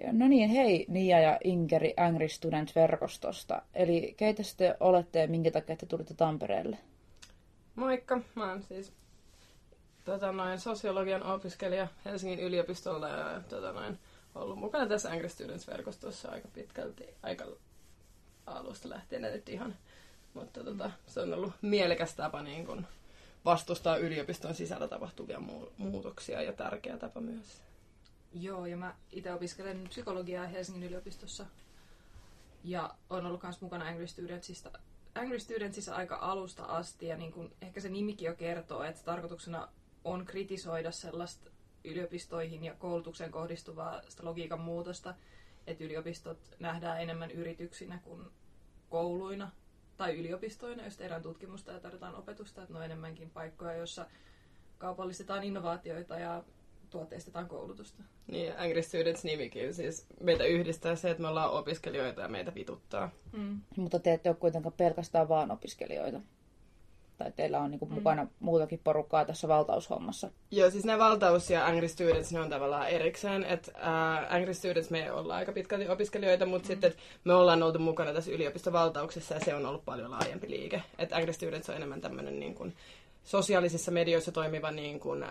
No niin, hei Niia ja Inkeri Angry Student-verkostosta. Eli keitä te olette ja minkä takia te tulitte Tampereelle? Moikka, mä oon siis sosiologian opiskelija Helsingin yliopistolla ja ollut mukana tässä Angry Students-verkostossa aika pitkälti, aika alusta lähtien nyt ihan. Mutta se on ollut mielekäs tapa niin kun vastustaa yliopiston sisällä tapahtuvia muutoksia ja tärkeä tapa myös. Joo, ja mä itse opiskelen psykologiaa Helsingin yliopistossa ja olen ollut myös mukana Angry Studentsissa aika alusta asti, ja niin kuin ehkä se nimikin jo kertoo, että tarkoituksena on kritisoida sellaista yliopistoihin ja koulutukseen kohdistuvaa sitä logiikan muutosta, että yliopistot nähdään enemmän yrityksinä kuin kouluina tai yliopistoina, jos tehdään tutkimusta ja tarjotaan opetusta, että ne on enemmänkin paikkoja, joissa kaupallistetaan innovaatioita ja tuotteistetaan koulutusta. Niin, Angry Students-nimikin. Siis meitä yhdistää se, että me ollaan opiskelijoita ja meitä vituttaa. Mutta te ette ole kuitenkaan pelkästään vaan opiskelijoita. Tai teillä on mukana muutakin porukkaa tässä valtaushommassa. Joo, siis nämä valtaus ja Angry Students, ne on tavallaan erikseen. Angry Students me ollaan aika pitkälti opiskelijoita, mutta sitten me ollaan oltu mukana tässä yliopistovaltauksessa ja se on ollut paljon laajempi liike. Angry Students on enemmän tämmöinen niin kuin sosiaalisissa medioissa toimiva niin kuin,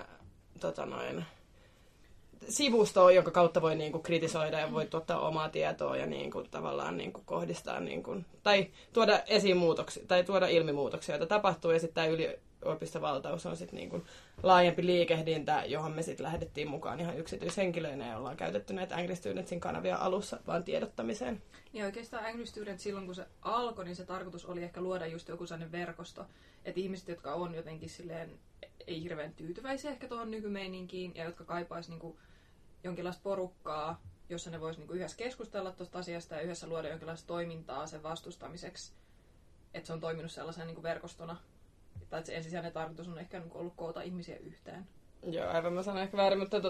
sivusto, jonka kautta voi niinku kritisoida ja voi tuottaa omaa tietoa ja niinku tavallaan niinku kohdistaa niinku, tai tuoda esiin muutoksia tai tuoda ilmi muutoksia, joita tapahtuu, ja sitten tämä yliopistovaltaus on sitten niinku laajempi liikehdintä, johon me sitten lähdettiin mukaan ihan yksityishenkilöinä ja ollaan käytetty näitä Angry Studentsin kanavia alussa vaan tiedottamiseen. Ja oikeastaan Angry Students silloin kun se alkoi, niin se tarkoitus oli ehkä luoda just joku sellainen verkosto, että ihmiset, jotka on jotenkin silleen ei hirveän tyytyväisiä ehkä tuohon nykymeininkiin ja jotka kaipaisi niinku jonkinlaista porukkaa, jossa ne vois niinku yhdessä keskustella tuosta asiasta ja yhdessä luoda jonkinlaista toimintaa sen vastustamiseksi, että se on toiminut sellaisena niinku verkostona. Tai että se ensisijainen tarkoitus on ehkä niinku ollut koota ihmisiä yhteen. Joo, aivan mä sanon ehkä väärin, mutta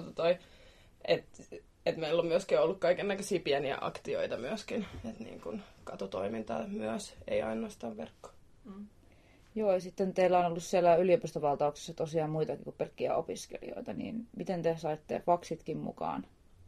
että meillä on myöskin ollut kaikennäköisiä pieniä aktioita myöskin, että niin kuin katutoimintaa myös, ei ainoastaan verkko. Joo, ja sitten teillä on ollut siellä yliopistovaltauksessa tosiaan muitakin kuin pelkkiä opiskelijoita, niin miten te saitte faksitkin mukaan?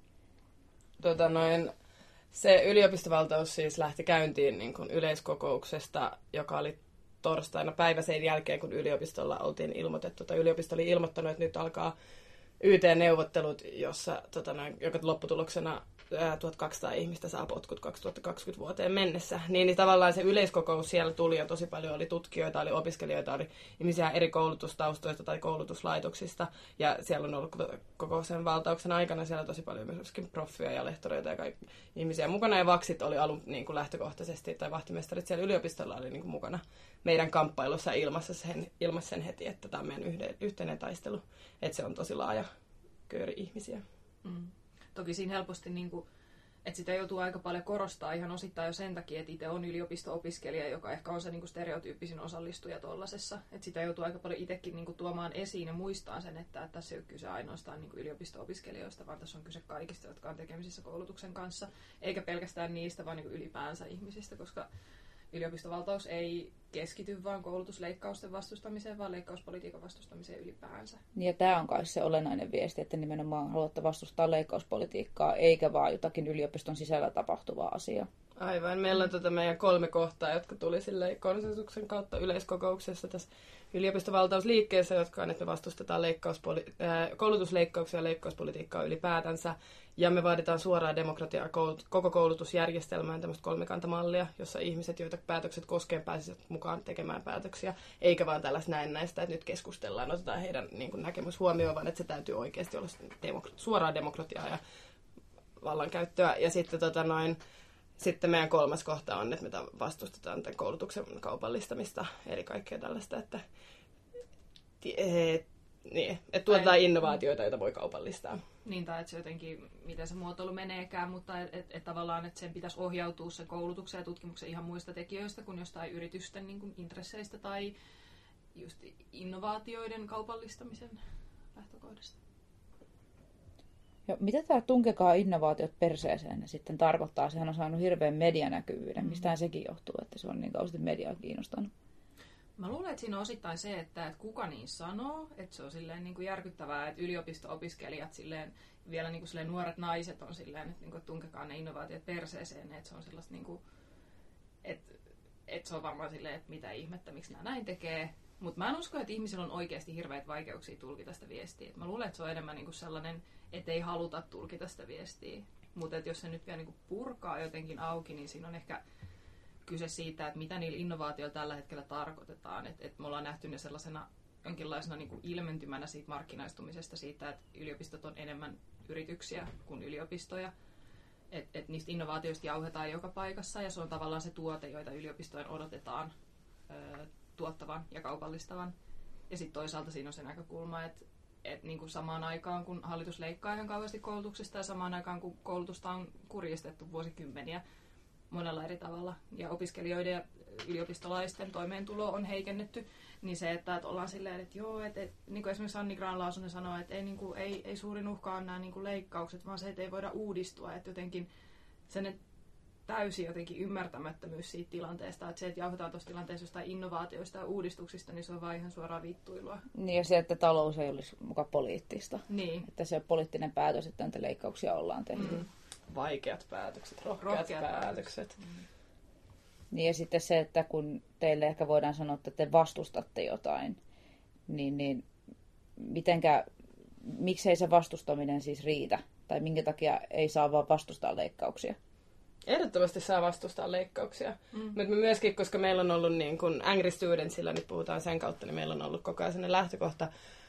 Se yliopistovaltaus siis lähti käyntiin niin kuin yleiskokouksesta, joka oli torstaina päivä sen jälkeen, kun yliopistolla oltiin ilmoitettu, tai yliopisto oli ilmoittanut, että nyt alkaa YT-neuvottelut, joka lopputuloksena 1200 ihmistä saa potkut 2020 vuoteen mennessä. Niin tavallaan se yleiskokous siellä tuli ja tosi paljon oli tutkijoita, oli opiskelijoita, oli ihmisiä eri koulutustaustoista tai koulutuslaitoksista. Ja siellä on ollut koko sen valtauksen aikana siellä tosi paljon myöskin proffia ja lehtoreita ja kaikki ihmisiä mukana. Ja vaksit oli alun niin kuin lähtökohtaisesti, tai vahtimestarit siellä yliopistolla oli niin kuin mukana meidän kamppailussa ilmassa sen heti, että tämä on meidän yhteinen taistelu. Että se on tosi laaja kööri ihmisiä. Toki siinä helposti, että sitä joutuu aika paljon korostaa ihan osittain jo sen takia, että itse on yliopisto-opiskelija, joka ehkä on se stereotyyppisin osallistuja tuollaisessa. Että sitä joutuu aika paljon itsekin tuomaan esiin ja muistaa sen, että tässä ei ole kyse ainoastaan yliopisto-opiskelijoista, vaan tässä on kyse kaikista, jotka on tekemisissä koulutuksen kanssa, eikä pelkästään niistä, vaan ylipäänsä ihmisistä, koska yliopistovaltaus ei keskity vain koulutusleikkausten vastustamiseen, vaan leikkauspolitiikan vastustamiseen ylipäänsä. Ja tämä on kai se olennainen viesti, että nimenomaan haluatte vastustaa leikkauspolitiikkaa, eikä vaan jotakin yliopiston sisällä tapahtuvaa asiaa. Aivan. Meillä on meidän 3 kohtaa, jotka tuli konsensuksen kautta yleiskokouksessa tässä yliopistovaltausliikkeessä, jotka on, että me vastustetaan koulutusleikkauksia ja leikkauspolitiikkaa ylipäätänsä. Ja me vaaditaan suoraa demokratiaa koko koulutusjärjestelmään, tämmöistä kolmikantamallia, jossa ihmiset, joita päätökset koskee, pääsisivät mukaan tekemään päätöksiä, eikä vaan tällaista näennäistä, että nyt keskustellaan, otetaan heidän niin kuin näkemys huomioon, vaan että se täytyy oikeasti olla suoraa demokratiaa ja vallankäyttöä. Ja sitten sitten meidän 3. kohta on, että me vastustetaan tämän koulutuksen kaupallistamista, eli kaikkea tällaista, että tuotetaan innovaatioita, joita voi kaupallistaa. Niin, tai että se jotenkin, miten se muotoilu meneekään, mutta että tavallaan, että sen pitäisi ohjautua sen koulutuksen ja tutkimuksen ihan muista tekijöistä kuin jostain yritysten niin kuin intresseistä tai just innovaatioiden kaupallistamisen lähtökohdasta. Ja mitä tämä tunkekaa innovaatiot perseeseen sitten tarkoittaa? Sehän on saanut hirveän medianäkyvyyden. Mistähän sekin johtuu, että se on niin kauheasti mediaa kiinnostanut? Mä luulen, että siinä on osittain se, että kuka niin sanoo, että se on silleen niin kuin järkyttävää, että yliopisto-opiskelijat silleen, vielä niin kuin silleen nuoret naiset on silleen, että, niin kuin, tunkekaa ne innovaatiot perseeseen, että se on sellaista, niin kuin, että se on varmaan silleen, että mitä ihmettä, miksi nämä näin tekee. Mutta mä en usko, että ihmisillä on oikeasti hirveät vaikeuksia tulkita sitä viestiä. Mä luulen, että se on enemmän niin kuin sellainen, että ei haluta tulkita sitä viestiä. Mutta jos se nyt vielä niin kuin purkaa jotenkin auki, niin siinä on ehkä kyse siitä, että mitä niillä innovaatioilla tällä hetkellä tarkoitetaan. Et me ollaan nähty ne sellaisena jonkinlaisena niin kuin ilmentymänä siitä markkinaistumisesta, siitä, että yliopistot on enemmän yrityksiä kuin yliopistoja. Et niistä innovaatioista jauhetaan joka paikassa, ja se on tavallaan se tuote, joita yliopistojen odotetaan tuottavan ja kaupallistavan. Ja sitten toisaalta siinä on se näkökulma, että niin kuin samaan aikaan, kun hallitus leikkaa ihan kauheasti koulutuksesta, ja samaan aikaan, kun koulutusta on kurjistettu vuosikymmeniä monella eri tavalla, ja opiskelijoiden ja yliopistolaisten toimeentulo on heikennetty, niin se, että ollaan silleen, että joo, että niin kuin esimerkiksi Anni Grahn-Laasonen sanoi, että ei suurin uhka on nämä niin kuin leikkaukset, vaan se, että ei voida uudistua, että jotenkin sen täysin jotenkin ymmärtämättömyys siitä tilanteesta, että se, että jauhetaan tuossa tilanteessa jostain innovaatioista ja uudistuksista, niin se on vaan ihan suoraan vittuilua. Niin, ja se, että talous ei olisi muka poliittista. Niin. Että se on poliittinen päätös, että näitä leikkauksia ollaan tehty. Vaikeat päätökset, rohkeat päätökset. Niin, ja sitten se, että kun teille ehkä voidaan sanoa, että te vastustatte jotain, niin miksei se vastustaminen siis riitä? Tai minkä takia ei saa vaan vastustaa leikkauksia? Ehdottomasti saa vastustaa leikkauksia. Mutta me myöskin, koska meillä on ollut niin kun Angry Studentsilla, nyt puhutaan sen kautta, niin meillä on ollut koko ajan sellainen lähtökohta,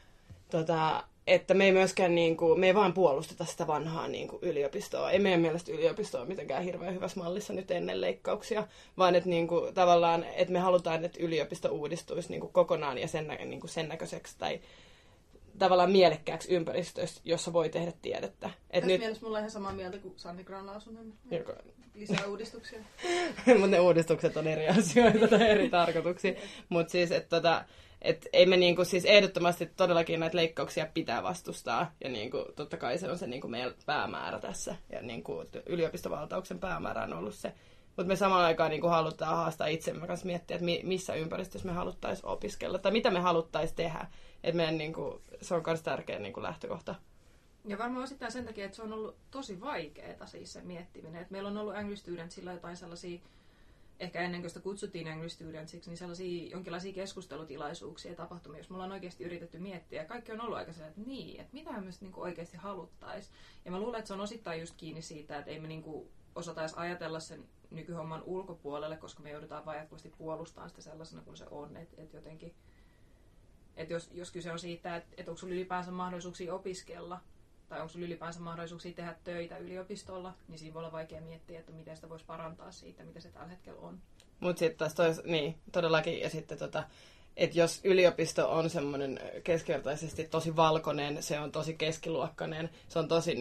että me ei myöskään me ei vaan puolusteta sitä vanhaa yliopistoa. Ei meidän mielestä yliopisto ole mitenkään hirveän hyvässä mallissa nyt ennen leikkauksia, vaan että tavallaan, että me halutaan, että yliopisto uudistuisi kokonaan ja sen näköiseksi tai tavallaan mielekkääksi ympäristössä, jossa voi tehdä tiedettä. Tässä mielessä mulla on ihan samaa mieltä kuin Sanni Grahn-Laasonen. Lisää uudistuksia. Mutta ne uudistukset on eri asioita tai eri tarkoituksia. Mutta siis, että ei me siis ehdottomasti todellakin näitä leikkauksia pitää vastustaa. Ja totta kai se on se meidän päämäärä tässä. Ja yliopistovaltauksen päämäärä on ollut se. Mutta me samaan aikaan halutaan haastaa itsemme kanssa miettiä, että missä ympäristössä me haluttaisiin opiskella. Tai mitä me haluttaisiin tehdä. Että meidän se on myös tärkeä lähtökohta. Ja varmaan osittain sen takia, että se on ollut tosi vaikeaa siis se miettiminen. Että meillä on ollut Angry Studentsilla jotain sellaisia, ehkä ennen kuin sitä kutsuttiin Angry Studentsiksi, niin sellaisia jonkinlaisia keskustelutilaisuuksia ja tapahtumia, jos me ollaan oikeasti yritetty miettiä. Ja kaikki on ollut aika sellainen, että mitä me oikeasti haluttaisiin. Ja mä luulen, että se on osittain just kiinni siitä, että ei me osataisi ajatella sen nykyhomman ulkopuolelle, koska me joudutaan vain jatkuvasti puolustamaan sitä sellaisena kuin se on. Että jotenkin, että jos kyse on siitä, että onko sinulla ylipäänsä mahdollisuuksia opiskella, tai onko sinulla ylipäänsä mahdollisuuksia tehdä töitä yliopistolla, niin siinä voi olla vaikea miettiä, että miten sitä voisi parantaa siitä, mitä se tällä hetkellä on. Mutta sitten taas todellakin, ja sitten että jos yliopisto on semmoinen keskevertaisesti tosi valkoinen, se on tosi keskiluokkainen, se on tosi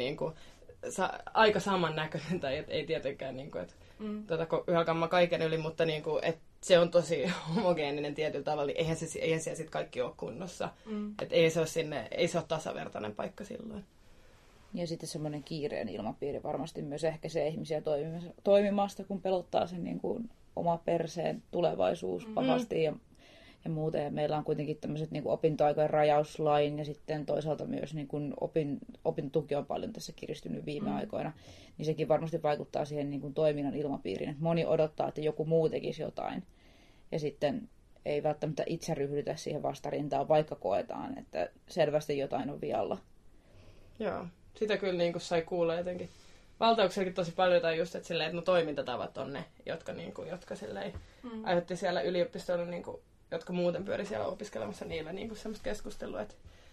aika samannäköinen, tai ei tietenkään, että yhä kaiken yli, mutta että se on tosi homogeeninen tietyllä tavalla, eihän siellä sitten kaikki ole kunnossa. Että ei se ole tasavertainen paikka silloin. Ja sitten semmoinen kiireen ilmapiiri varmasti myös ehkäisee ihmisiä toimimasta, kun pelottaa sen oma perseen tulevaisuus pahasti ja muuten. Ja meillä on kuitenkin tämmöiset opintoaikojen rajauslain ja sitten toisaalta myös opintotuki on paljon tässä kiristynyt viime aikoina. Niin sekin varmasti vaikuttaa siihen toiminnan ilmapiiriin. Että moni odottaa, että joku muu tekisi jotain. Ja sitten ei välttämättä itse ryhdytä siihen vastarintaan, vaikka koetaan, että selvästi jotain on vialla. Joo, sitä kyllä sai kuulla jotenkin. Valtauksellakin tosi paljon tai just, että toimintatavat on ne, jotka aiheutti siellä yliopistolla, jotka muuten pyöri siellä opiskelemassa niillä semmoista keskustelua,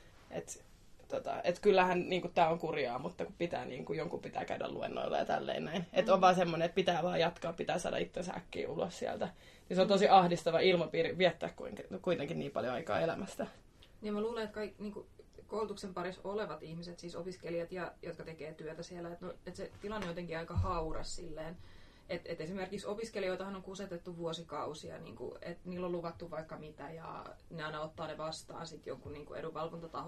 että kyllähän tämä on kurjaa, mutta kun jonkun pitää käydä luennoilla ja tälleen näin. Että on vaan semmoinen, että pitää vaan jatkaa, pitää saada itsensä äkkiä ulos sieltä. Niin se on tosi ahdistava ilmapiiri viettää kuitenkin niin paljon aikaa elämästä. Niin mä luulen, että koulutuksen parissa olevat ihmiset, siis opiskelijat, jotka tekee työtä siellä, että se tilanne on jotenkin aika hauras silleen. Että esimerkiksi opiskelijoitahan on kusetettu vuosikausia, että niillä on luvattu vaikka mitä ja ne aina ottaa ne vastaan sitten jonkun edunvalvontatahon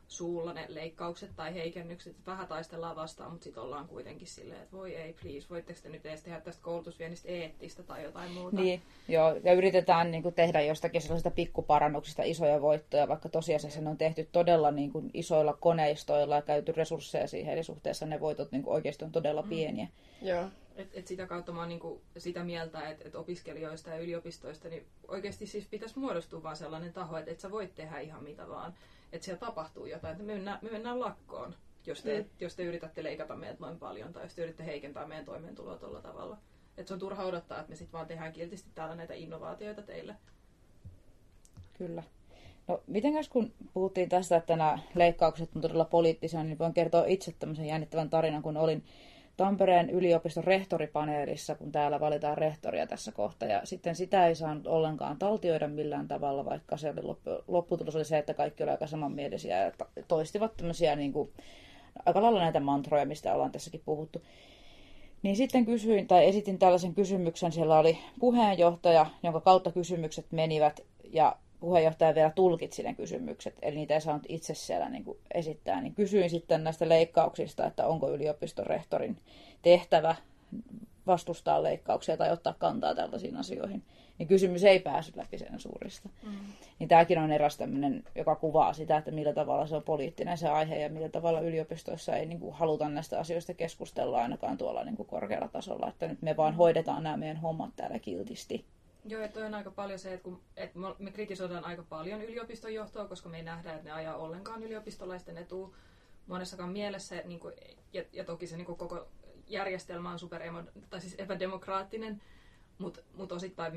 suulla ne leikkaukset tai heikennykset, vähän taistellaan vastaan, mutta sitten ollaan kuitenkin silleen, että voi ei, please, voitteko te nyt edes tehdä tästä koulutusviennistä eettistä tai jotain muuta. Niin, joo, ja yritetään niin kuin tehdä jostakin sellaisista pikkuparannuksista isoja voittoja, vaikka tosiasiassa ne on tehty todella niin kuin isoilla koneistoilla ja käyty resursseja siihen, eli suhteessa ne voitot niin kuin oikeasti on todella pieniä. Joo. Et sitä kautta mä oon niinku sitä mieltä, että opiskelijoista ja yliopistoista niin oikeasti siis pitäisi muodostua vaan sellainen taho, että et sä voit tehdä ihan mitä vaan. Että siellä tapahtuu jotain, että me mennään lakkoon, jos te yritätte leikata meidät noin paljon tai jos te yritätte heikentää meidän toimeentuloa tuolla tavalla. Että se on turha odottaa, että me sitten vaan tehdään kiltisti täällä näitä innovaatioita teille. Kyllä. No, mitenkäs kun puhuttiin tästä, että nämä leikkaukset on todella poliittisia, niin voin kertoa itse tämmöisen jännittävän tarinan, kun olin Tampereen yliopiston rehtoripaneelissa, kun täällä valitaan rehtoria tässä kohtaa. Ja sitten sitä ei saanut ollenkaan taltioida millään tavalla, vaikka se oli lopputulos oli se, että kaikki oli aika samanmielisiä ja toistivat tämmöisiä niin kuin, aika lailla näitä mantroja, mistä ollaan tässäkin puhuttu. Niin sitten esitin tällaisen kysymyksen. Siellä oli puheenjohtaja, jonka kautta kysymykset menivät, ja puheenjohtaja vielä tulkitsi ne kysymykset, eli niitä ei saanut itse siellä niin kuin esittää. Niin kysyin sitten näistä leikkauksista, että onko yliopiston rehtorin tehtävä vastustaa leikkauksia tai ottaa kantaa tällaisiin asioihin. Niin kysymys ei päässyt läpi sensuurista. Niin tämäkin on eräs tämmöinen, joka kuvaa sitä, että millä tavalla se on poliittinen se aihe ja millä tavalla yliopistoissa ei niin kuin haluta näistä asioista keskustella ainakaan tuolla niin kuin korkealla tasolla, että nyt me vaan hoidetaan nämä meidän hommat täällä kiltisti. Joo, että on aika paljon se, että me kritisoidaan aika paljon yliopiston johtoa, koska me ei nähdä, että ne ajaa ollenkaan yliopistolaisten etua monessakaan mielessä. Niin kuin, ja toki se niin kuin koko järjestelmä on siis epädemokraattinen, mutta osittain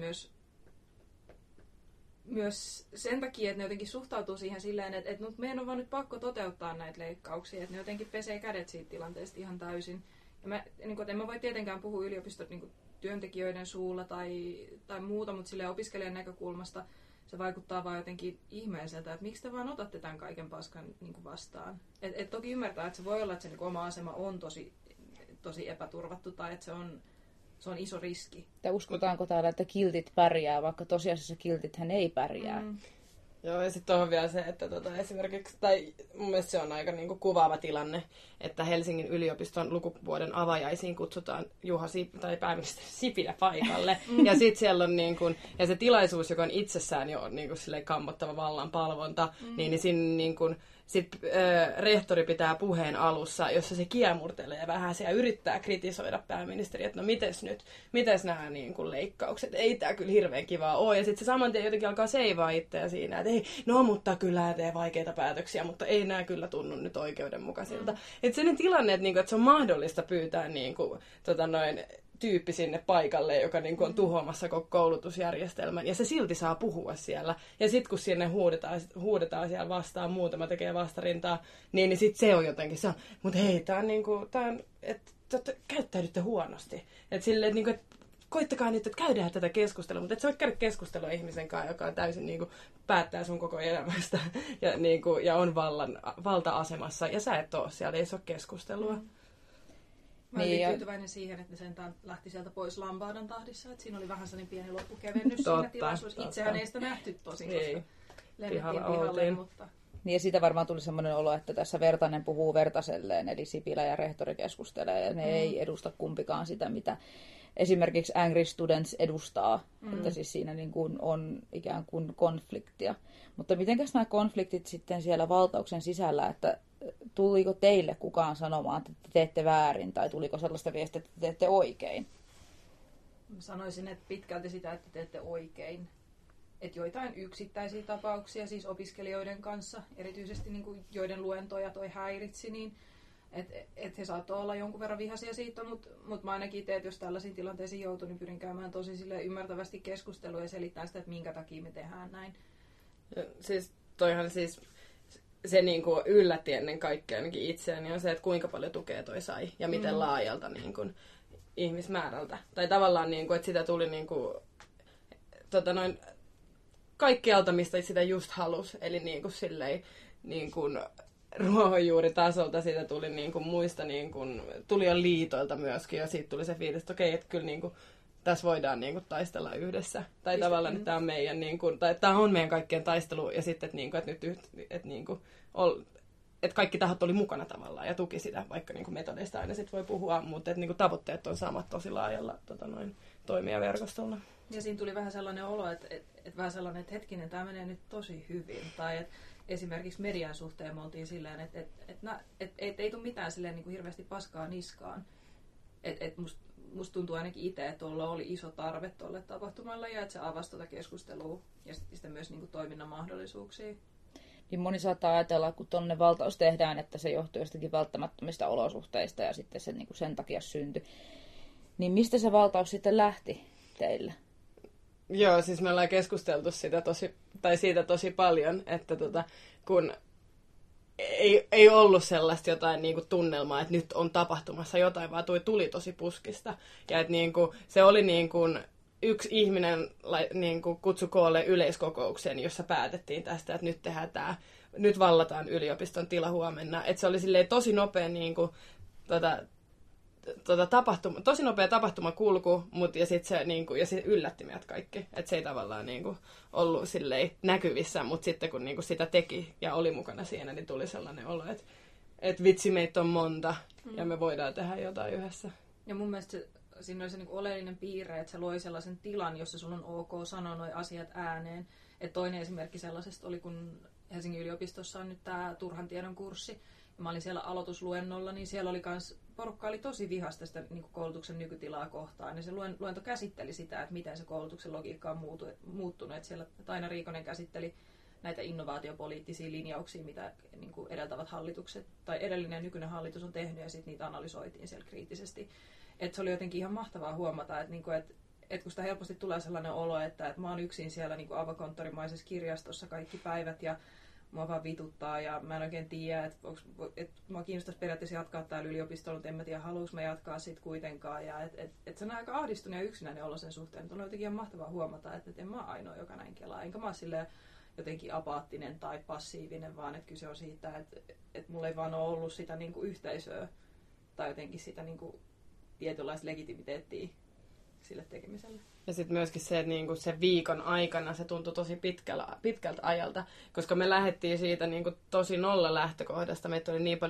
myös sen takia, että ne jotenkin suhtautuu siihen silleen, että meidän on vaan nyt pakko toteuttaa näitä leikkauksia, että ne jotenkin pesee kädet siitä tilanteesta ihan täysin. Ja en mä voi tietenkään puhua yliopiston niin työntekijöiden suulla tai muuta, mutta silleen opiskelijan näkökulmasta se vaikuttaa vaan jotenkin ihmeelliseltä, että miksi te vaan otatte tämän kaiken paskan niin kuin vastaan. Et toki ymmärtää, että se voi olla, että se niin kuin oma asema on tosi epäturvattu tai että se on iso riski. Ja uskotaanko täällä, että kiltit pärjää, vaikka tosiasiassa kiltithän ei pärjää? Joo, ja sitten on vielä se, että esimerkiksi, tai mun mielestä se on aika niinku kuvaava tilanne, että Helsingin yliopiston lukuvuoden avajaisiin kutsutaan tai pääministeri Sipilä paikalle. Ja sitten siellä on niinku, ja se tilaisuus, joka on itsessään jo niinku kammottava vallanpalvonta, niin siinä niinku, sitten rehtori pitää puheen alussa, jossa se kiemurtelee vähän ja yrittää kritisoida pääministeriä, että no mites nämä niin kuin leikkaukset, ei tämä kyllä hirveän kivaa ole. Ja sitten se saman tien jotenkin alkaa seivaa itseä siinä, että ei, no mutta kyllä tee vaikeita päätöksiä, mutta ei nämä kyllä tunnu nyt oikeudenmukaisilta. Että sellainen tilanne, että se on mahdollista pyytää tyyppi sinne paikalle, joka niin kuin on tuhoamassa koko koulutusjärjestelmän. Ja se silti saa puhua siellä. Ja sitten kun sinne huudetaan siellä vastaan, muutama tekee vastarintaa, niin sitten se on jotenkin se on. Mutta hei, tämä on, että käyttäydytte huonosti. Että silleen, että että koittakaa nyt, että käydään tätä keskustelua. Mutta et sä voit käydä keskustelua ihmisen kanssa, joka on täysin niin kuin, päättää sun koko elämästä ja, niin kuin, ja on valta-asemassa. Ja sä et ole siellä, ei se ole keskustelua. Mä olin tyytyväinen siihen, että ne sentään lähti sieltä pois Lambaadan tahdissa. Että siinä oli vähän sellainen pieni loppukevennys siinä tilaisuudessa. Itsehän ei sitä nähty tosin, koska lennettiin pihalle. Mutta... Niin ja siitä varmaan tuli semmoinen olo, että tässä Vertanen puhuu Vertaselleen, eli Sipilä ja rehtori keskustelee, ja ne ei edusta kumpikaan sitä, mitä esimerkiksi Angry Students edustaa. Että siis siinä niin kuin on ikään kuin konfliktia. Mutta mitenkäs nämä konfliktit sitten siellä valtauksen sisällä, että tuliko teille kukaan sanomaan, että te teette väärin, tai tuliko sellaista viestiä, että te teette oikein? Sanoisin, että pitkälti sitä, että teette oikein. Että joitain yksittäisiä tapauksia, siis opiskelijoiden kanssa, erityisesti niin kuin joiden luentoja toi häiritsi, niin että he saattoi olla jonkun verran vihaisia siitä, mutta mä ainakin itse, että jos tällaisiin tilanteisiin joutuu, niin pyrin käymään tosi ymmärtävästi keskustelua ja selittämään sitä, että minkä takia me tehdään näin. Ja, siis toihan siis... Se niin kuin yllätti ennen kaikkea ainakin itseäni on se, että kuinka paljon tukea toi sai ja miten laajalta niin kuin, ihmismäärältä. Tai tavallaan, niin kuin, että sitä tuli niin kuin, kaikkialta, mistä sitä just halusi. Eli niin kuin, silleen, niin kuin, ruohonjuuritasolta siitä tuli niin kuin, muista, niin kuin, tuli jo liitoilta myöskin. Ja siitä tuli se fiilis, että okei, että kyllä niin kuin, tässä voidaan niin kuin, taistella yhdessä. Tai tavallaan, että tämä on meidän, niin kuin, tai tämä on meidän kaikkien taistelu. Ja sitten, että, niin kuin, että nyt että, niin kuin, kaikki tahot oli mukana tavallaan ja tuki sitä, vaikka niin kuin metodeista aina sit voi puhua, mutta että niin kuin tavoitteet on samat tosi laajalla toimijaverkostolla. Ja siinä tuli vähän sellainen olo, että vähän sellainen, että hetkinen, tämä menee nyt tosi hyvin. Tai että esimerkiksi median suhteen me oltiin silleen, että ei tule mitään silleen niin kuin hirveästi paskaa niskaan. Musta tuntuu ainakin itse, että tuolla oli iso tarve tuolle tapahtumalle ja että se avasi tuota keskustelua ja sitten myös niin kuin toiminnan mahdollisuuksia. Niin moni saattaa ajatella, kun tuonne valtaus tehdään, että se johtuu jostakin välttämättömistä olosuhteista ja sitten se niin kuin sen takia syntyi. Niin mistä se valtaus sitten lähti teillä? Joo, siis me ollaan keskusteltu siitä tosi paljon, että kun ei ollut sellaista jotain niin kuin tunnelmaa, että nyt on tapahtumassa jotain, vaan tuli tosi puskista. Ja että niin kuin, se oli niin kuin yksi ihminen niin kuin kutsui koolle yleiskokouksen, jossa päätettiin tästä, että nyt tehdään nyt vallataan yliopiston tila huomenna. Että se oli silleen tosi nopea niin kuin, tosi nopea tapahtumakulku, ja sitten se, niinku, ja se yllätti meidät kaikki. Että se ei tavallaan niinku, ollut silleen näkyvissä, mutta sitten kun niinku, sitä teki ja oli mukana siinä, niin tuli sellainen olo, että vitsi, meitä on monta ja me voidaan tehdä jotain yhdessä. Ja mun mielestä siinä oli se niinku oleellinen piirre, että se loi sellaisen tilan, jossa sulla on ok sanoa nuo asiat ääneen. Et toinen esimerkki sellaisesta oli, kun Helsingin yliopistossa on nyt tämä turhan tiedon kurssi. Mä olin siellä aloitusluennolla, niin siellä oli porukka oli tosi vihasta sitä niin kuin koulutuksen nykytilaa kohtaan. Ja se luento käsitteli sitä, että miten se koulutuksen logiikka on muuttunut. Että siellä Taina Riikonen käsitteli näitä innovaatiopoliittisia linjauksia, mitä niin kuin edeltävät hallitukset tai edellinen ja nykyinen hallitus on tehnyt, ja sitten niitä analysoitiin siellä kriittisesti. Että se oli jotenkin ihan mahtavaa huomata, että, niin kuin, että kun sitä helposti tulee sellainen olo, että mä oon yksin siellä niin kuin avokonttorimaisessa kirjastossa kaikki päivät, ja mua vaan vituttaa ja mä en oikein tiedä, että mua kiinnostaisi periaatteessa jatkaa täällä yliopistolla, mutta en mä tiedä, haluanko mä jatkaa sit kuitenkaan. Ja se on aika ahdistunut ja yksinäinen olo sen suhteen, mutta on jotenkin ihan mahtavaa huomata, että en mä ainoa, joka näin kelaa. Enkä mä ole silleen jotenkin apaattinen tai passiivinen, vaan että kyse on siitä, että mulla ei vaan ole ollut sitä niin kuin yhteisöä tai jotenkin sitä niin kuin tietynlaista legitimiteettiä sille tekemiselle. Ja sitten myöskin se, että niinku se viikon aikana se tuntui tosi pitkältä ajalta, koska me lähdettiin siitä niinku tosi nolla lähtökohdasta. Meitä oli niin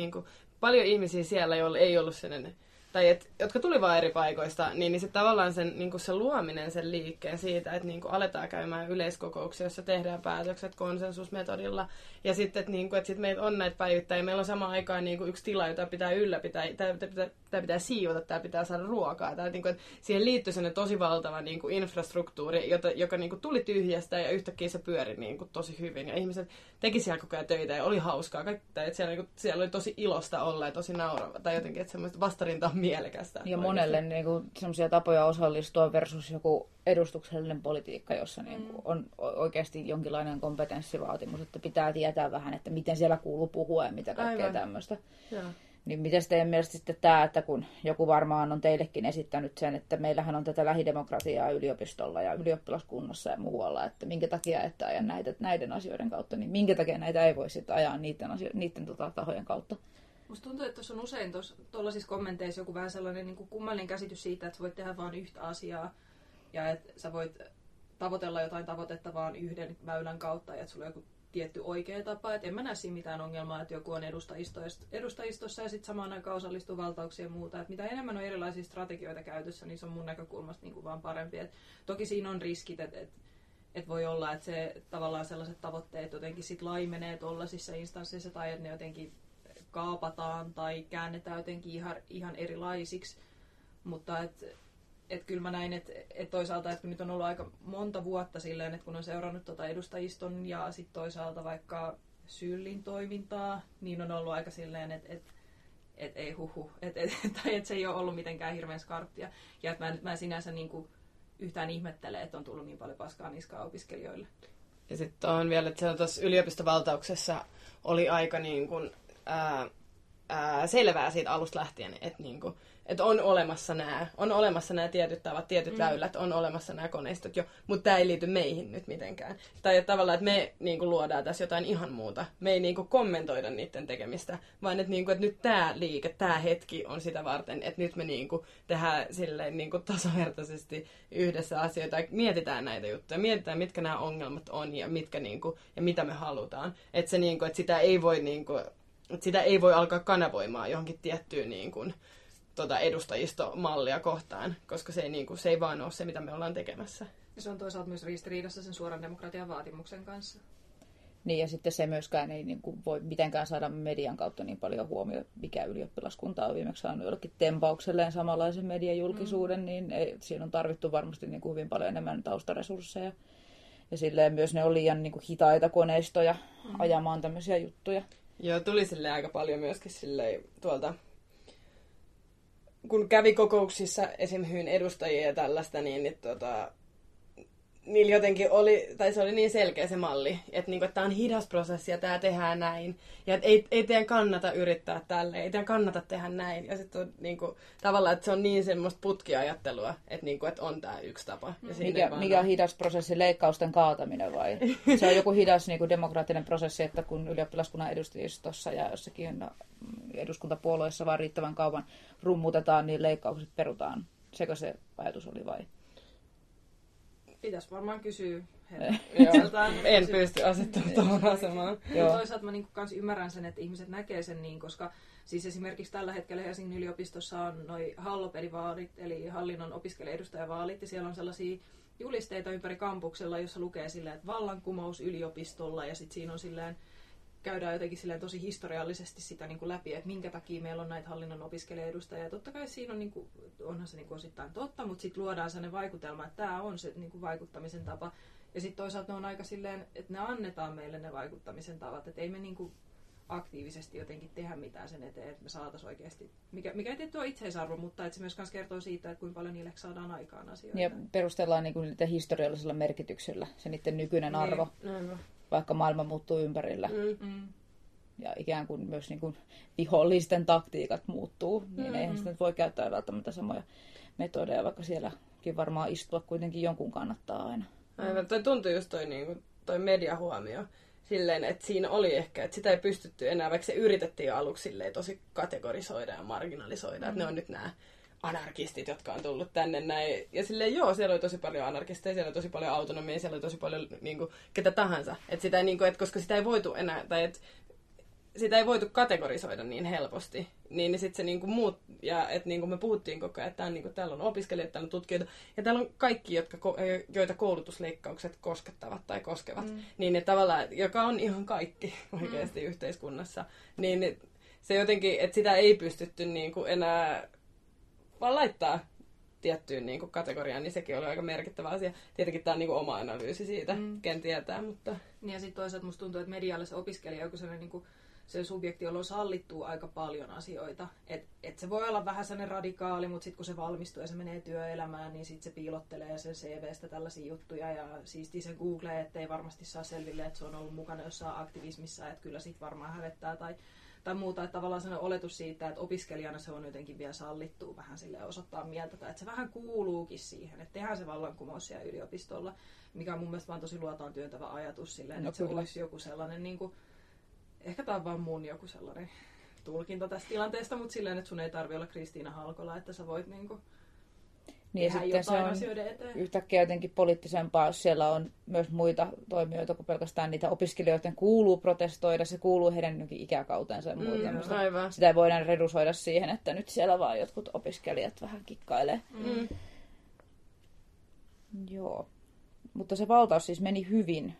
paljon ihmisiä siellä, joilla ei ollut sellainen, tai jotka tuli vaan eri paikoista, niin se tavallaan niinku se luominen sen liikkeen siitä, että niinku aletaan käymään yleiskokouksia, jossa tehdään päätökset konsensusmetodilla. Ja sitten, että sit meillä on näitä päivittäin, ja meillä on samaan aikaan niinku yksi tila, jota pitää ylläpitää, tämä pitää siivota, tämä pitää saada ruokaa. Niinku, siihen liittyy sellainen tosi valtava niinku infrastruktuuri, joka niinku tuli tyhjästä, ja yhtäkkiä se pyöri niinku tosi hyvin. Ja ihmiset teki siellä koko ajan töitä, ja oli hauskaa. Siellä oli tosi ilosta olla, ja tosi naurava, tai jotenkin, että semmoista vastarintaa mielekästä. Ja monelle niinku, semmoisia tapoja osallistua versus joku edustuksellinen politiikka, jossa niinku, on oikeasti jonkinlainen kompetenssivaatimus, että pitää tietää vähän, että miten siellä kuuluu puhua ja mitä kaikkea tämmöistä. Niin miten teidän mielestä sitten tämä, että kun joku varmaan on teillekin esittänyt sen, että meillähän on tätä lähidemokratiaa yliopistolla ja ylioppilaskunnassa ja muualla, että minkä takia ette aja näiden asioiden kautta, niin minkä takia näitä ei voi sitten ajaa niiden tahojen kautta? Musta tuntuu, että tuossa on usein tuollaisissa kommenteissa joku vähän sellainen niin kuin kummallinen käsitys siitä, että sä voit tehdä vain yhtä asiaa ja että sä voit tavoitella jotain tavoitetta vaan yhden väylän kautta ja että sulla on joku tietty oikea tapa. Et en mä näe siinä mitään ongelmaa, että joku on edustajistossa ja sitten samaan aikaan osallistuu valtauksiin ja muuta. Et mitä enemmän on erilaisia strategioita käytössä, niin se on mun näkökulmasta niin kuin vaan parempi. Et toki siinä on riskit, että voi olla, että se tavallaan sellaiset tavoitteet jotenkin sit laimenee tuollaisissa instansseissa tai että ne jotenkin kaapataan tai käännetään jotenkin ihan erilaisiksi. Mutta et kyllä mä näin, että toisaalta, että nyt on ollut aika monta vuotta silleen, että kun on seurannut edustajiston ja sitten toisaalta vaikka Syllin toimintaa, niin on ollut aika silleen, että ei tai että se ei ole ollut mitenkään hirveän skarppia. Ja että mä en sinänsä niinku yhtään ihmettele, että on tullut niin paljon paskaa niskaa opiskelijoille. Ja sitten on vielä, että tuossa yliopistovaltauksessa oli aika niin kuin, selvää siitä alusta lähtien, että niinku, että on olemassa nämä tietyt tavat, tietyt väylät, on olemassa nämä koneistot jo, mutta tämä ei liity meihin nyt mitenkään. Tai että tavallaan, että me niinku luodaan tässä jotain ihan muuta. Me ei niinku kommentoida niiden tekemistä, vaan että, niinku, että nyt tämä liike, tämä hetki on sitä varten, että nyt me niinku tehdään silleen niinku tasavertaisesti yhdessä asioita ja mietitään näitä juttuja, mietitään mitkä nämä ongelmat on ja, mitkä, niinku, ja mitä me halutaan. Että se, niinku, että sitä ei voi niinku, että sitä ei voi alkaa kanavoimaan johonkin tiettyyn niin kuin, edustajistomallia kohtaan, koska se ei vaan ole se, mitä me ollaan tekemässä. Ja se on toisaalta myös ristiriidassa sen suoran demokratian vaatimuksen kanssa. Niin, ja sitten se myöskään ei niin kuin voi mitenkään saada median kautta niin paljon huomioon, mikä ylioppilaskunta on viimeksi saanut jollekin tempaukselleen samanlaisen mediajulkisuuden, niin siinä on tarvittu varmasti niin kuin hyvin paljon enemmän taustaresursseja. Ja silleen myös ne on liian niin kuin hitaita koneistoja ajamaan tämmöisiä juttuja. Joo, tuli silleen aika paljon myöskin silleen tuolta, kun kävi kokouksissa esim. Hyyn edustajia ja tällaista, niin niillä jotenkin oli, tai se oli niin selkeä se malli, että niinku, tämä on hidas prosessi ja tämä tehdään näin. Ja että ei teidän kannata yrittää tälleen, ei teidän kannata tehdä näin. Ja sitten on niinku, tavallaan, että se on niin semmoista putkiajattelua, että niinku, että on tämä yksi tapa. Ja mikä on hidas prosessi, leikkausten kaataminen vai? Se on joku hidas niinku, demokraattinen prosessi, että kun ylioppilaskunnan edustajistossa ja jossakin eduskuntapuolueessa vaan riittävän kauan rummutetaan, niin leikkaukset perutaan. Sekö se ajatus oli vai? Pitäisi varmaan kysyä En pysty asettumaan tuohon asemaan. Toisaalta mä kans ymmärrän sen, että ihmiset näkee sen niin, koska siis esimerkiksi tällä hetkellä Helsingin yliopistossa on noi hallopelivaalit, eli hallinnon opiskelija-edustajavaalit, ja siellä on sellaisia julisteita ympäri kampuksella, jossa lukee silleen, että vallankumous yliopistolla, ja sitten siinä on silleen, käydään jotenkin silleen tosi historiallisesti sitä niin kuin läpi, että minkä takia meillä on näitä hallinnon opiskelija-edustajia. Ja totta kai siinä on, niin kuin, onhan se niin kuin osittain totta, mutta sitten luodaan sellainen vaikutelma, että tämä on se niin kuin vaikuttamisen tapa. Ja sitten toisaalta ne on aika silleen, että ne annetaan meille ne vaikuttamisen tavat, että ei me niin kuin aktiivisesti jotenkin tehdä mitään sen eteen, että me saataisiin oikeasti, mikä ei tietty ole itseisarvo, mutta että se myös kertoo siitä, että kuinka paljon niille saadaan aikaan asioita. Ja perustellaan niin kuin niiden historiallisella merkityksellä se niiden nykyinen arvo. Vaikka maailma muuttuu ympärillä. Ja ikään kuin myös niin kuin vihollisten taktiikat muuttuu, niin eihän sitä voi käyttää välttämättä samoja metodeja, vaikka sielläkin varmaan istua kuitenkin jonkun kannattaa aina. Aivan, toi tuntui just toi mediahuomio silleen, että siinä oli ehkä, että sitä ei pystytty enää, vaikka se yritettiin jo aluksi silleen tosi kategorisoida ja marginalisoida, että ne on nyt nämä anarkistit, jotka on tullut tänne näin. Ja silleen siellä oli tosi paljon anarkisteja, siellä oli tosi paljon autonomia, siellä oli tosi paljon niinku, ketä tahansa. Että sitä niinku, koska sitä ei voitu enää, tai että sitä ei voitu kategorisoida niin helposti, niin sitten se niinku muut, ja että niinku me puhuttiin koko ajan, että niinku, täällä on opiskelijat, täällä on tutkijoita, ja täällä on kaikki, joita koulutusleikkaukset koskettavat tai koskevat, niin ne tavallaan, joka on ihan kaikki oikeasti yhteiskunnassa, niin se jotenkin, että sitä ei pystytty niinku enää vaan laittaa tiettyyn niinku kategoriaan, niin sekin oli aika merkittävä asia. Tietenkin tämä on niinku oma analyysi siitä, ken tietää, mutta... Ja sitten toisaalta musta tuntuu, että medialle se opiskelija, joku sellainen niinku, se subjekti, jolla on sallittuu aika paljon asioita. Et se voi olla vähän sellainen radikaali, mutta sitten kun se valmistuu ja se menee työelämään, niin sitten se piilottelee sen CVstä tällaisia juttuja ja siistii sen Googleen, ettei varmasti saa selville, että se on ollut mukana jossain aktivismissa, että kyllä sitten varmaan hävettää tai muuta, että tavallaan sellainen oletus siitä, että opiskelijana se on jotenkin vielä sallittua vähän silleen osoittaa mieltä, tai että se vähän kuuluukin siihen, että tehdään se vallankumous siellä yliopistolla, mikä on mun mielestä vaan tosi luotaan työntävä ajatus silleen, että se olisi joku sellainen, niin kuin, ehkä tämä on vaan mun joku sellainen tulkinta tästä tilanteesta, mutta silleen, että sun ei tarvitse olla Kristiina Halkola, että sä voit niin kuin niin ja sitten se on yhtäkkiä jotenkin poliittisempaa, jos siellä on myös muita toimijoita kuin pelkästään niitä opiskelijoiden kuuluu protestoida, se kuuluu heidän ikäkautensa ja muuta. Sitä ei voida redusoida siihen, että nyt siellä vaan jotkut opiskelijat vähän kikkailee. Joo, mutta se valtaus siis meni hyvin.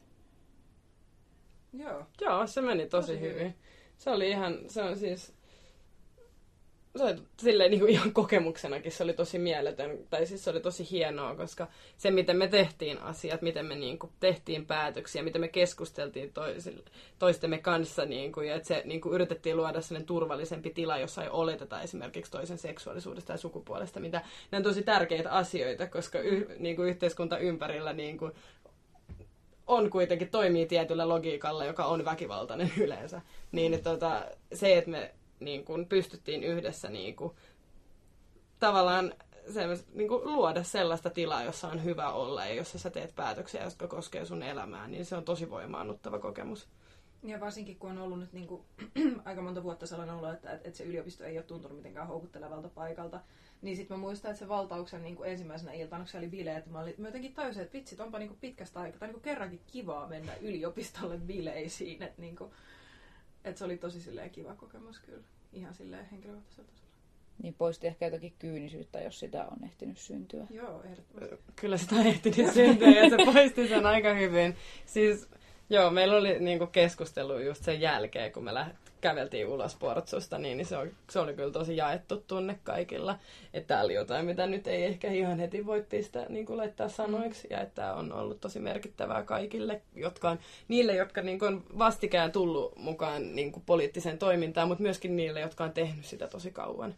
Joo, se meni tosi hyvin. Se oli ihan, se on siis... Se oli silleen niin kuin ihan kokemuksenakin, se oli tosi mieletön, tai siis se oli tosi hienoa, koska se, miten me tehtiin asiat, miten me niin kuin tehtiin päätöksiä, miten me keskusteltiin toistemme kanssa, niin kuin, ja että se niin kuin yritettiin luoda sellainen turvallisempi tila, jossa ei oleteta esimerkiksi toisen seksuaalisuudesta ja sukupuolesta, mitä ne on tosi tärkeitä asioita, koska niin kuin yhteiskunta ympärillä niin kuin on kuitenkin toimii tietyllä logiikalla, joka on väkivaltainen yleensä. Niin se, että me niin kuin pystyttiin yhdessä niin kuin, tavallaan niin kuin luoda sellaista tilaa, jossa on hyvä olla ja jossa sä teet päätöksiä, jotka koskee sun elämää, niin se on tosi voimaannuttava kokemus. Ja varsinkin kun on ollut nyt niin kuin, aika monta vuotta sellainen olo, että se yliopisto ei ole tuntunut mitenkään houkuttelevalta paikalta, niin sitten mä muistan, että se valtauksen niin kuin ensimmäisenä iltana, kun se oli bileet, mä jotenkin tajusin, että vitsit, onpa niin kuin pitkästä aikaa, tai niin kuin kerrankin kivaa mennä yliopistolle bileisiin, että niin kuin, että se oli tosi silleen kiva kokemus kyllä, ihan silleen henkilökohtaisella tasolla. Niin poisti ehkä jotakin kyynisyyttä, jos sitä on ehtinyt syntyä. Joo, ehdottomasti. Kyllä sitä on ehtinyt syntyä ja se poisti sen aika hyvin. Siis joo, meillä oli niinku keskustelu just sen jälkeen, kun me käveltiin ulos Portsusta, niin se oli kyllä tosi jaettu tunne kaikilla. Että tää oli jotain, mitä nyt ei ehkä ihan heti voi pistää niinku laittaa sanoiksi. Ja että on ollut tosi merkittävää kaikille, niille, jotka niinku on vastikään tullut mukaan niinku poliittiseen toimintaan, mutta myöskin niille, jotka on tehnyt sitä tosi kauan.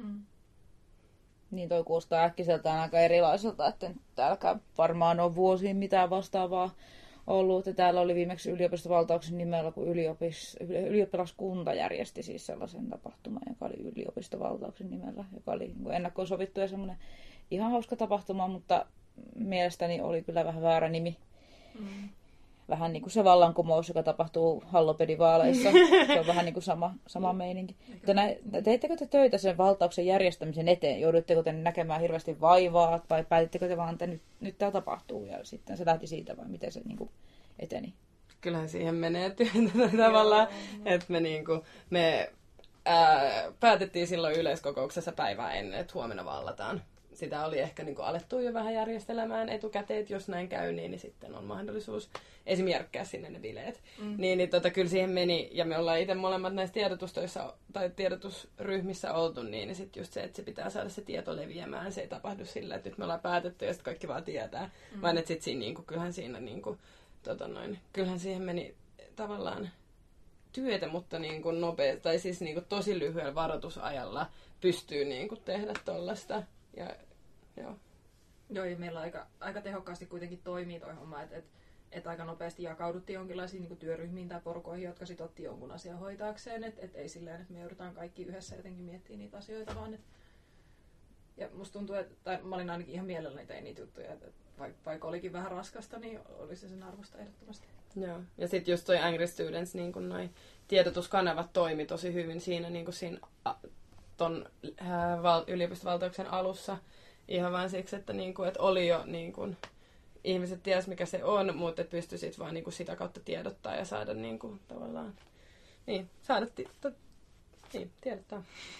Niin toi kuulostaa äkkiseltään aika erilaiselta, että täälläkään varmaan on vuosiin mitään vastaavaa ollut. Ja täällä oli viimeksi yliopistovaltauksen nimellä, kun ylioppilaskunta järjesti siis sellaisen tapahtuman, joka oli yliopistovaltauksen nimellä, joka oli ennakkoon sovittu ja semmoinen ihan hauska tapahtuma, mutta mielestäni oli kyllä vähän väärä nimi. Vähän niin kuin se vallankumous, joka tapahtuu Hallopedivaaleissa. Se on vähän niin kuin sama meininki. Teittekö te töitä sen valtauksen järjestämisen eteen? Jouduitteko te näkemään hirveästi vaivaa vai päätittekö te vaan, että nyt tämä tapahtuu ja sitten se lähti siitä vai miten se niin kuin eteni? Kyllähän siihen menee työtä tavallaan, että me päätettiin silloin yleiskokouksessa päivää ennen, että huomenna vallataan. Sitä oli ehkä niin kuin alettu jo vähän järjestelemään etukäteen, että jos näin käy, niin sitten on mahdollisuus esim. Järkkää sinne ne bileet. Kyllä siihen meni, ja me ollaan itse molemmat näissä tiedotustoissa tai tiedotusryhmissä oltu, niin sitten just se, että se pitää saada se tieto leviämään. Se ei tapahdu sillä, että nyt me ollaan päätetty ja sitten kaikki vaan tietää, vaan että sitten siinä, niin kuin, kyllähän siihen meni tavallaan työtä, mutta niin kuin nopeasti, tai siis niin kuin tosi lyhyellä varoitusajalla pystyy niin kuin tehdä tollaista. Joo, ja meillä aika tehokkaasti kuitenkin toimii toi homma, että aika nopeasti jakauduttiin jonkinlaisiin niin kuin työryhmiin tai porukoihin, jotka sitten otti jonkun asian hoitaakseen, että ei silleen, että me joudutaan kaikki yhdessä jotenkin miettimään niitä asioita, vaan ja musta tuntuu, että mä olin ainakin ihan mielelläni tein niitä juttuja, että vaikka olikin vähän raskasta, niin oli se sen arvosta ehdottomasti. Joo, ja sitten just toi Angry Students, niin kun noi tiedotuskanavat toimi tosi hyvin siinä, niin siinä ton yliopistovaltauksen alussa, ihan vaan siksi, että, niinku, että oli jo niinku, ihmiset ties mikä se on, mutta et pystyi sit vaan niinku, sitä kautta tiedottaa ja saada niinku, tavallaan tiedottaa.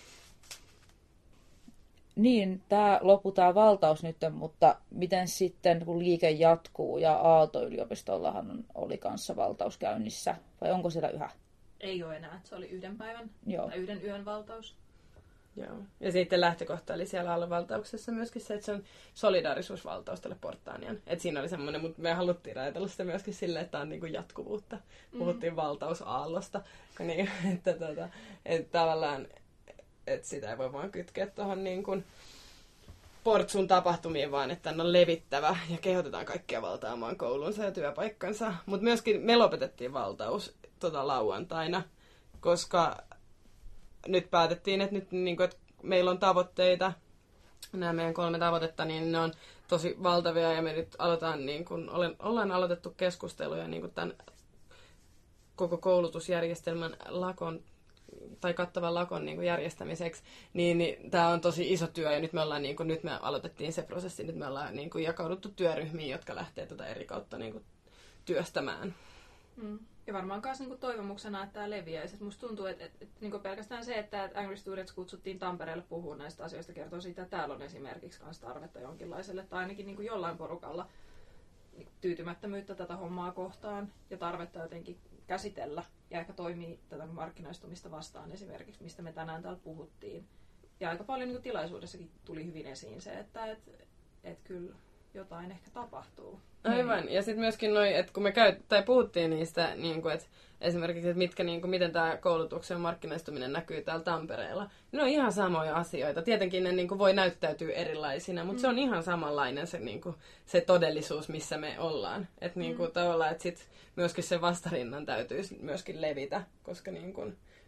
Niin, tämä valtaus nyt, mutta miten sitten kun liike jatkuu ja Aalto-yliopistollahan oli kanssa valtaus käynnissä, vai onko siellä yhä? Ei ole enää, se oli yhden päivän tai yhden yön valtaus. Joo. Ja sitten lähtökohta oli siellä aluevaltauksessa myöskin se, että se on solidaarisuusvaltaus tälle Portaanian. Että siinä oli semmoinen, mutta me haluttiin ajatella sitä myöskin silleen, että on niinku jatkuvuutta. Puhuttiin valtausaallosta, niin, että tavallaan että sitä ei voi vaan kytkeä tuohon niin kuin Portsun tapahtumiin, vaan että on levittävä ja kehotetaan kaikkia valtaamaan koulunsa ja työpaikkansa. Mutta myöskin me lopetettiin valtaus lauantaina, koska nyt päätettiin, että, nyt, niin kuin, että meillä on tavoitteita, nämä meidän 3 tavoitetta, niin ne on tosi valtavia ja me nyt aloitetaan, niin kuin, ollaan aloitettu keskusteluja niin kuin tämän koko koulutusjärjestelmän lakon tai kattavan lakon niin kuin järjestämiseksi, niin tämä on tosi iso työ ja nyt me aloitettiin se prosessi, nyt me ollaan niin kuin jakauduttu työryhmiin, jotka lähtee tätä eri kautta niin kuin työstämään. Ja varmaan myös niin kuin toivomuksena, että tämä leviäisi. Musta tuntuu, että niin kuin pelkästään se, että Angry Students kutsuttiin Tampereelle puhumaan näistä asioista, kertoo siitä, että täällä on esimerkiksi myös tarvetta jonkinlaiselle, tai ainakin niin kuin jollain porukalla tyytymättömyyttä tätä hommaa kohtaan ja tarvetta jotenkin käsitellä ja ehkä toimii tätä markkinaistumista vastaan esimerkiksi, mistä me tänään täällä puhuttiin. Ja aika paljon niin kuin tilaisuudessakin tuli hyvin esiin se, että kyllä jotain ehkä tapahtuu. Aivan. Ja sitten myöskin että kun me puhuttiin niistä, niin kuin, että esimerkiksi, että miten tämä koulutuksen markkinaistuminen näkyy täällä Tampereella. Ne on ihan samoja asioita. Tietenkin ne niin kuin, voi näyttäytyä erilaisina, mutta se on ihan samanlainen se, niin kuin, se todellisuus, missä me ollaan. Että niin kuin, tavallaan, että sit myöskin se vastarinnan täytyisi myöskin levitä, koska niin kuin,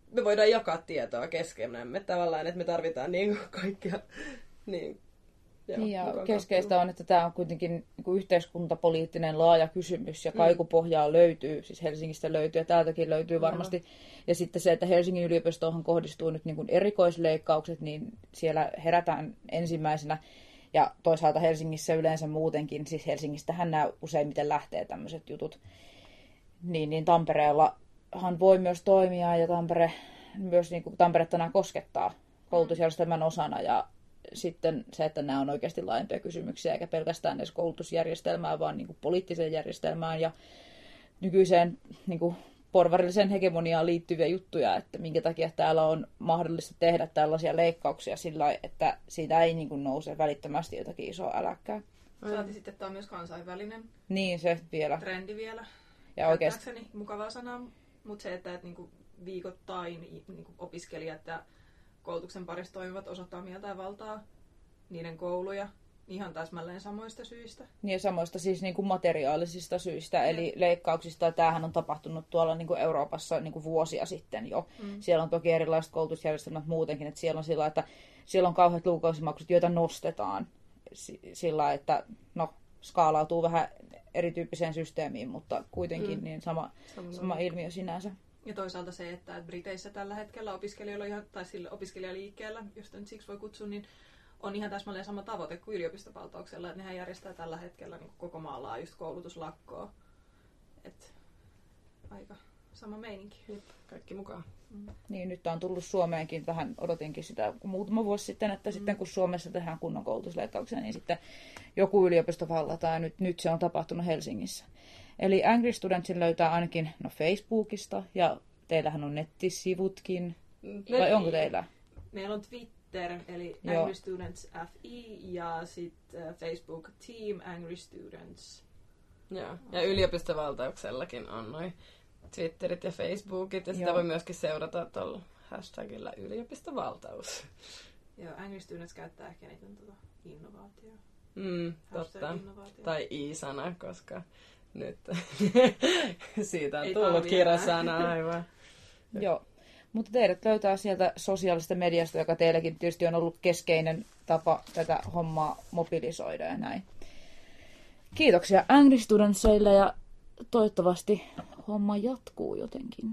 me voidaan jakaa tietoa keskenämme tavallaan, että me tarvitaan niin kaikkia. Niin, ja keskeistä on, että tämä on kuitenkin niin yhteiskuntapoliittinen laaja kysymys ja kaikupohjaa löytyy, siis Helsingistä löytyy ja täältäkin löytyy varmasti. Ja sitten se, että Helsingin yliopistoon kohdistuu nyt niin kuin erikoisleikkaukset, niin siellä herätään ensimmäisenä. Ja toisaalta Helsingissä yleensä muutenkin, siis Helsingistähän nämä useimmiten lähtee tämmöiset jutut. Niin Tampereellahan voi myös toimia ja Tamperetta nämä koskettaa koulutusjärjestelmän osana ja sitten se, että nämä on oikeasti laajempia kysymyksiä, eikä pelkästään edes koulutusjärjestelmään, vaan niin kuin poliittiseen järjestelmään ja nykyiseen niin kuin porvarilliseen hegemoniaan liittyviä juttuja, että minkä takia täällä on mahdollista tehdä tällaisia leikkauksia sillä, että siitä ei niin kuin nouse välittömästi jotakin isoa äläkkää. Saati sitten, että tämä on myös kansainvälinen niin, se vielä. Trendi vielä. Ja oikeasti mukavaa sanaa, mutta se, että niin kuin viikoittain niin kuin opiskelijat ja koulutuksen parissa toimivat osoittaa mieltä ja valtaa niiden kouluja ihan täsmälleen samoista syistä. Niin ja samoista siis niin kuin materiaalisista syistä, eli leikkauksista. Tämähän on tapahtunut tuolla niin kuin Euroopassa niin kuin vuosia sitten jo. Siellä on toki erilaiset koulutusjärjestelmät muutenkin, että siellä on sillä, että siellä on kauheat lukukausimaksut, joita nostetaan sillä, että skaalautuu vähän erityyppiseen systeemiin, mutta kuitenkin niin sama ilmiö sinänsä. Ja toisaalta se, että Briteissä tällä hetkellä opiskelijoilla, tai sillä opiskelijaliikkeellä, jos nyt siksi voi kutsua, niin on ihan täsmälleen sama tavoite kuin yliopistovaltauksella, että nehän järjestää tällä hetkellä niin koko maan laajuista koulutuslakkoa. Et aika sama meininki. Jep, kaikki mukaan. Niin, nyt on tullut Suomeenkin, tähän odotinkin sitä muutama vuosi sitten, että sitten kun Suomessa tehdään kunnon koulutusleikkauksia, niin sitten joku yliopisto vallataan, ja nyt se on tapahtunut Helsingissä. Eli Angry Studentsin löytää ainakin Facebookista, ja teillähän on nettisivutkin, vai onko teillä? Meillä on Twitter, eli Angry Students FI, ja sitten Facebook Team Angry Students. Joo, ja yliopistovaltauksellakin on noin Twitterit ja Facebookit, ja sitä voi myöskin seurata tuolla hashtagillä yliopistovaltaus. Joo, Angry Students käyttää ehkä niiden innovaatioa. Totta. Innovaatio. Tai i-sana, koska nyt siitä on tullut kirosana aivan. Joo, mutta teidät löytää sieltä sosiaalisesta mediasta, joka teillekin tietysti on ollut keskeinen tapa tätä hommaa mobilisoida ja näin. Kiitoksia Angry Studentsille ja toivottavasti homma jatkuu jotenkin.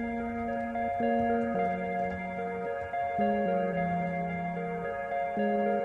Thank you.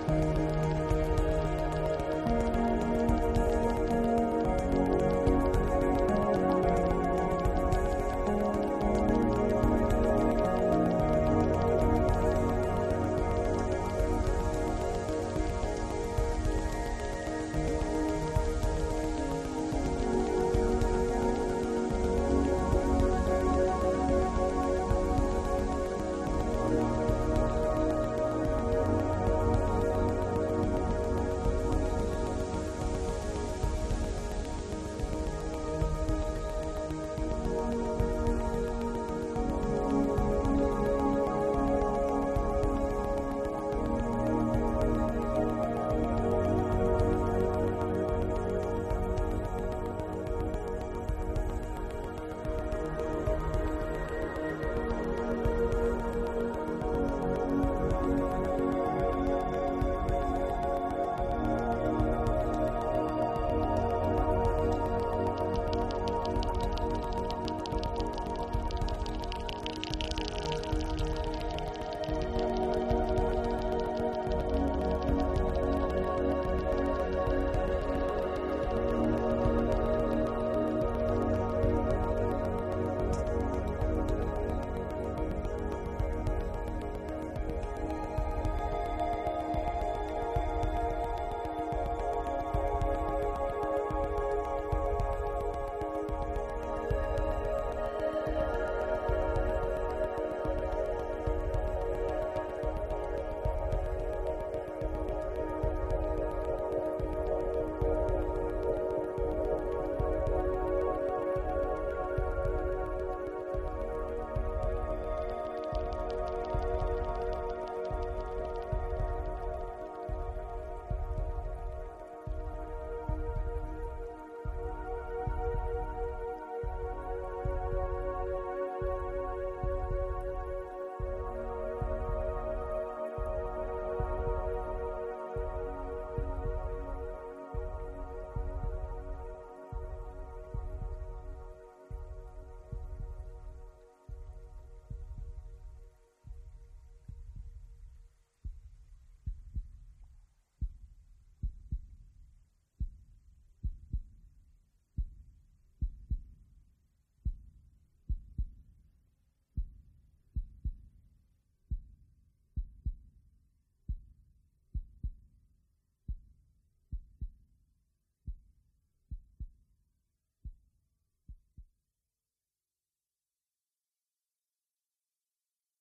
Moi!